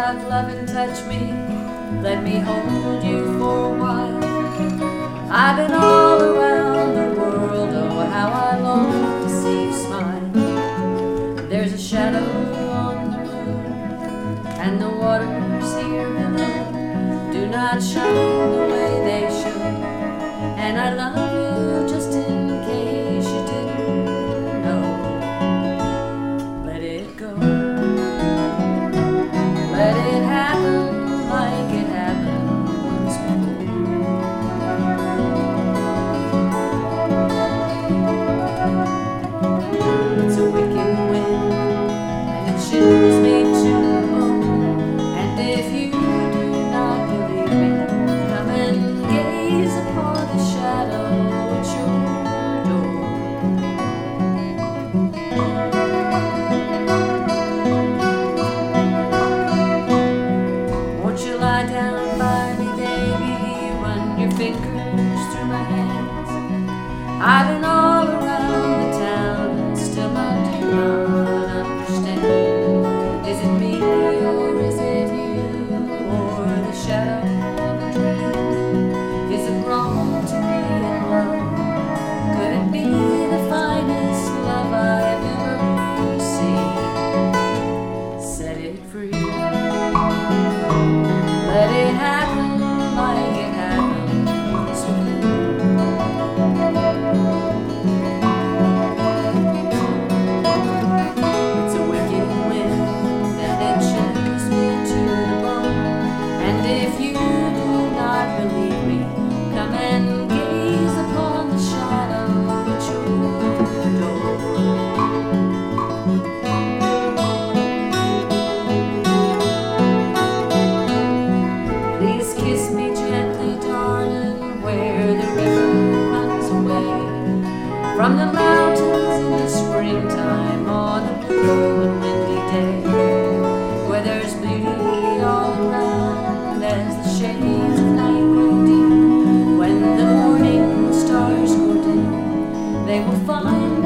out, love, and touch me. Let me hold you for a while. I've been all around the world, oh how I long to see you smile. There's a shadow on the moon, and the waters here below do not shine the way they should. And I love you just in case you didn't know. Let it go. Let it happen like it happened once before. It's a wicked wind, and it chills me to the bone. And if you do not believe me, come and gaze upon the shadow at your door. Won't you lie down by me, baby? Run your fingers through my hands. I've been all around the town, and still I do not understand. Is it me, or is it you, or the shadow of a dream? Is it wrong to be in love? Could it be the finest love I've ever seen? Set it free. Let it happen like it happened once before. It's a wicked wind, and it chills me to the bone. And if you do not believe me, come and gaze upon the shadow at your door. Please kiss me gently, darling, where the river runs away from the mountains in the springtime on a blue and windy day, where there's beauty all around as the shades of night grow deep. When the morning stars go dim, they will find